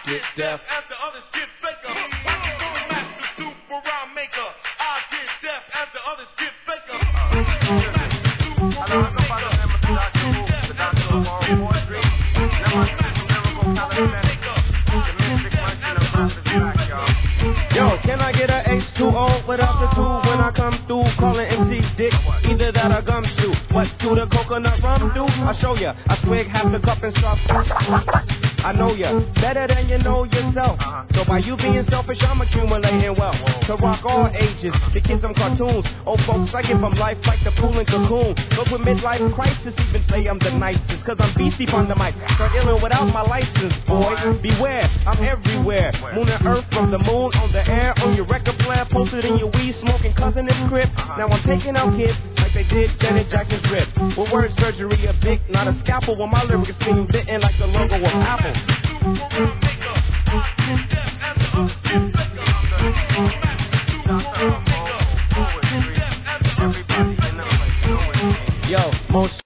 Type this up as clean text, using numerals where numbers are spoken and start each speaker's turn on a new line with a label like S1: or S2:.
S1: get deaf.
S2: As the others get faker. Master super rhyme maker. I get deaf as the others get faker.
S3: Hello, I go by the name of the Dr. Who, the Doctor of All Poetry. Now I spit some lyrical calisthenics. The mystic version of rap is back, y'all.
S1: Yo, can I get a H2O without the two when I come through? Calling MC Dick, either that or gumshoe. What do the coconut rum do? I'll show ya. I swig half the cup and start. I know ya better than you know yourself. So by you being selfish, I'm accumulating wealth to rock all ages. The kids some cartoons, old folks I give them life like the pool and cocoon. But with midlife crisis, even say I'm the nicest, cause I'm beastie on the mic. Start illin' without my license, boy. Beware, I'm everywhere. Moon and earth, from the moon on the air, on your record player, posted in your weed smoking cousin in crib. Now I'm taking out kids like they did Janet Jackson's rib. With word surgery, a big, not a scalpel. When my lyrics seem bitten like the logo of Apple. Yo, most